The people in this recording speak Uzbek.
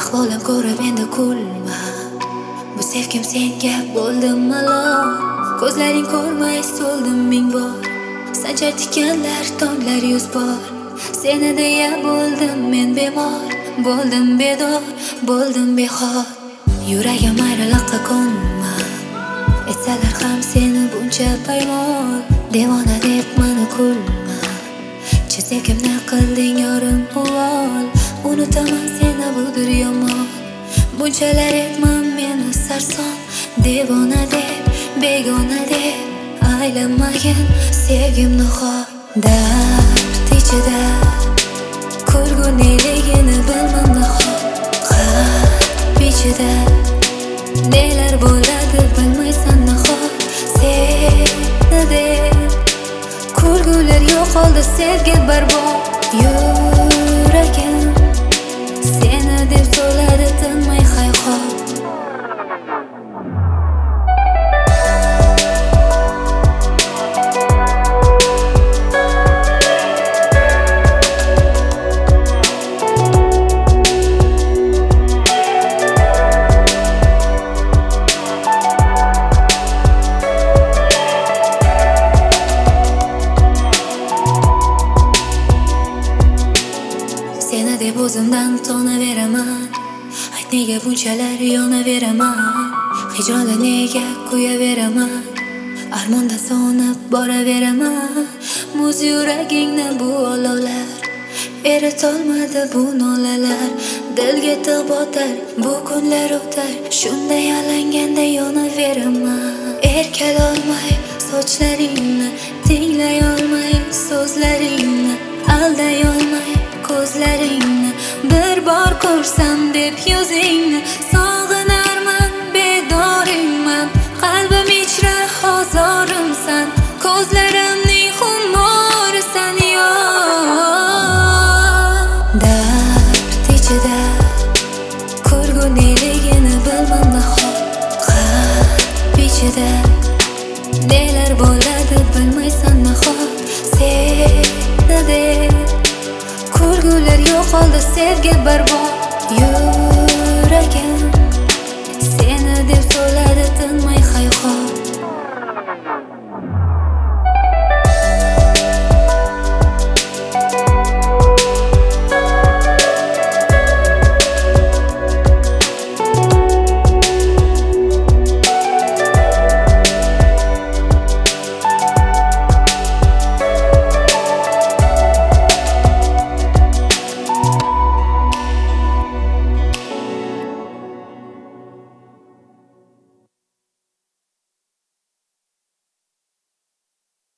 Ahvolim ko'rib endi kulma, bu sevgim senga bo'ldim malol. Ko'zlaring ko'rmay so'ldim ming bor, sanchar tikanlar tonglar 100 bor. Seni deya bo'ldim men bemor, bo'ldim bedor, bo'ldim behor. Yuragim ayriliqqa ko'nma, etsalar ham seni buncha paymol. Devona deb meni kulma, chi sevgimni qilding yorim uvol. Unutaman seni budir yomon, bunchalar etmam meni sarson. Devona deb, begona deb aylanmagin sevgimni xor. Dard ichida kulguneligini bilmam nahot. Qalb ichida nelar bo'ladi bilmaysan nahot. Seni deb kulgular yo'qoldi, sevgi barbod. Yuragim seni deb so'ladi tinmay hayhot. Seni deb o'zimdan tonaveraman, ayt nega bunchalar yonaveraman. Hijronda nega kuyaveraman, armonda so'nib boraveraman. Muz yuragingni bu olovlar, eritolmadi bu nolalar. Dilga tig' botar, bu kunlar o'tar, shunday alanganda yonaveraman. Erkalolmay sochlaringni, tinglay olmay so'zlaringni, alday olmay ko'zlaringni, bir bor ko'rsam deb yuzingni.